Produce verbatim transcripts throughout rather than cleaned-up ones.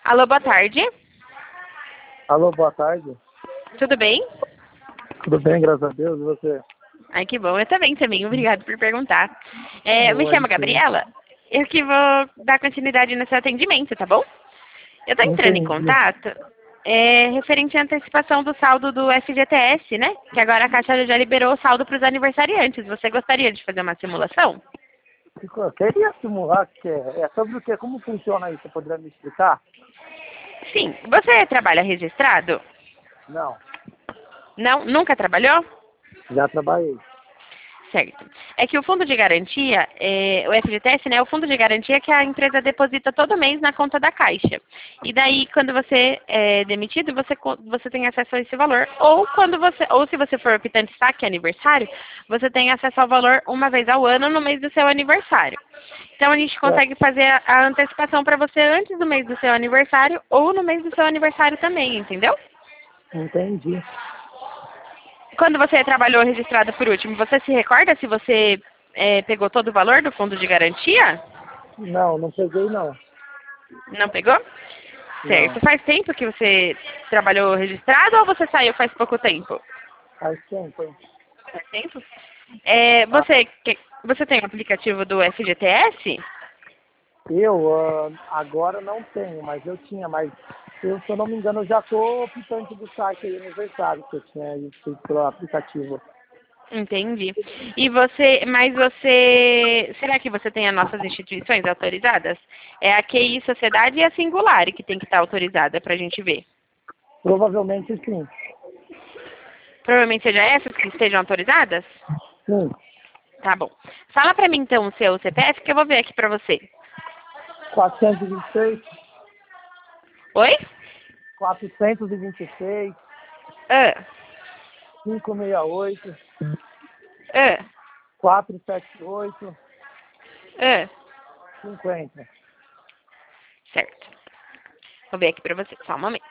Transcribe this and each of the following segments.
Alô, boa tarde. Alô, boa tarde. Tudo bem? Tudo bem, graças a Deus, e você? Ai, que bom. Eu também, também. Obrigado por perguntar. É, eu me Boa, chamo isso aí. Gabriela. Eu que vou dar continuidade no seu atendimento, tá bom? Eu tô entrando em Entendi. contato é, referente à antecipação do saldo do F G T S, né? Que agora a Caixa já liberou o saldo para os aniversariantes. Você gostaria de fazer uma simulação? Ficou- Queria simular, que é, é sobre o quê? Como funciona isso? Você poderia me explicar? Sim. Você trabalha registrado? Não, Não? Nunca trabalhou? já trabalhei. Certo. É que o fundo de garantia, é, o F G T S, né, é o fundo de garantia que a empresa deposita todo mês na conta da Caixa. E daí, quando você é demitido, você, co- você tem acesso a esse valor. Ou quando você, ou se você for optante saque aniversário, você tem acesso ao valor uma vez ao ano no mês do seu aniversário. Então a gente É, consegue fazer a, a antecipação para você antes do mês do seu aniversário ou no mês do seu aniversário também, entendeu? entendi. Quando você trabalhou registrado por último, você se recorda se você é, pegou todo o valor do fundo de garantia? Não, não peguei não. Não pegou? Certo. Não, Faz tempo que você trabalhou registrado ou você saiu faz pouco tempo? faz tempo, hein? Faz tempo? É, Ah, você, que- você tem o aplicativo do F G T S? eu ah, agora não tenho, mas eu tinha, mas eu, se eu não me engano, eu já tô optante do site aí, aniversário, que eu tinha feito pelo aplicativo. Entendi. E você, mas você, será que você tem as nossas instituições autorizadas? É a Q I Sociedade e a Singular que tem que estar autorizada para a gente ver. Provavelmente sim. Provavelmente seja essas que estejam autorizadas? Sim. Tá bom. Fala pra mim então o seu C P F que eu vou ver aqui pra você. quatrocentos e vinte e seis, Oi? quatrocentos e vinte e seis, Ah, quinhentos e sessenta e oito, ah, quatrocentos e setenta e oito, ah. cinquenta. Certo. Vou ver aqui pra você. Só um momento.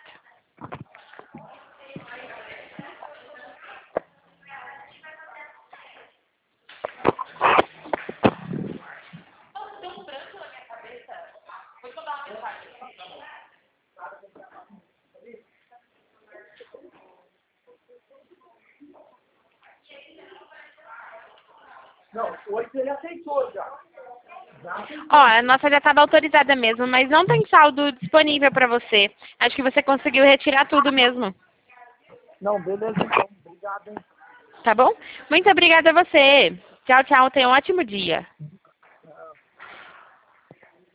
Não, oito ele aceitou já. Já Ó, aceitou. a nossa já estava autorizada mesmo, mas não tem saldo disponível pra você. Acho que você conseguiu retirar tudo mesmo. Não, beleza então. Obrigado, hein? Tá bom? Muito obrigada a você. Tchau, tchau. Tenha um ótimo dia.